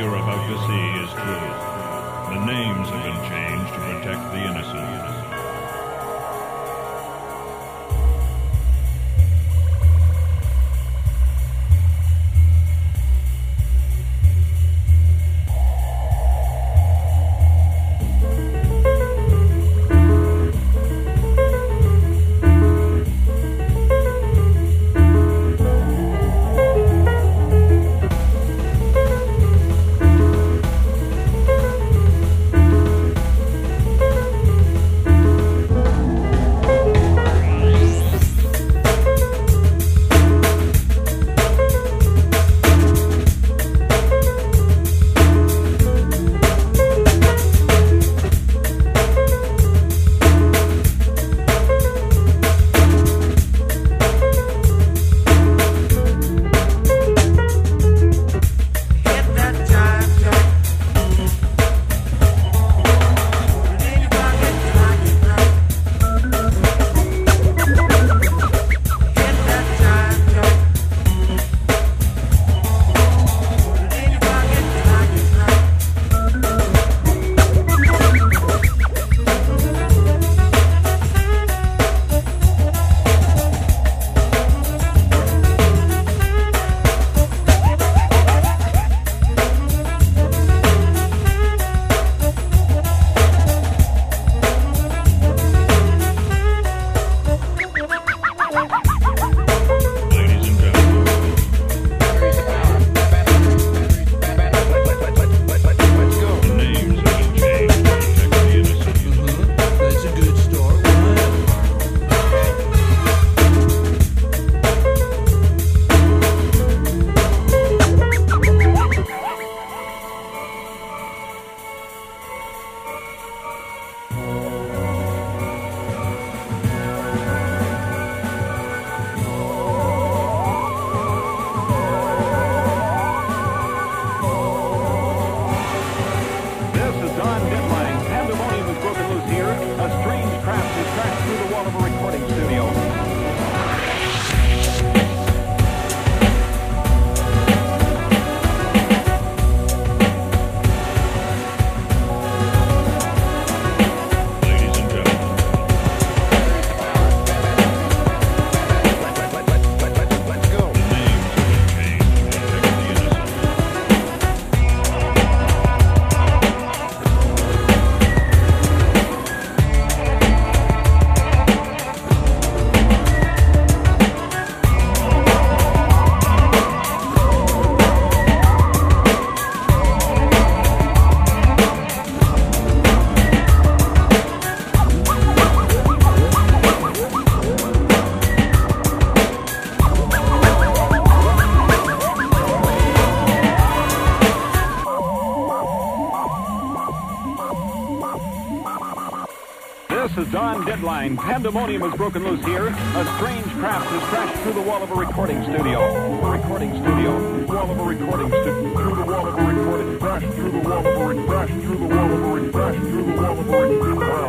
you're about to see is true. The names have been changed to protect the innocent. This is Don Deadline. Pandemonium has broken loose here. A strange craft has crashed through the wall of a recording studio. Wall of a recording studio. Through the wall of a recording. Crashed through the wall of a recording. Crashed through the wall of a recording. Crashed through the wall of a recording.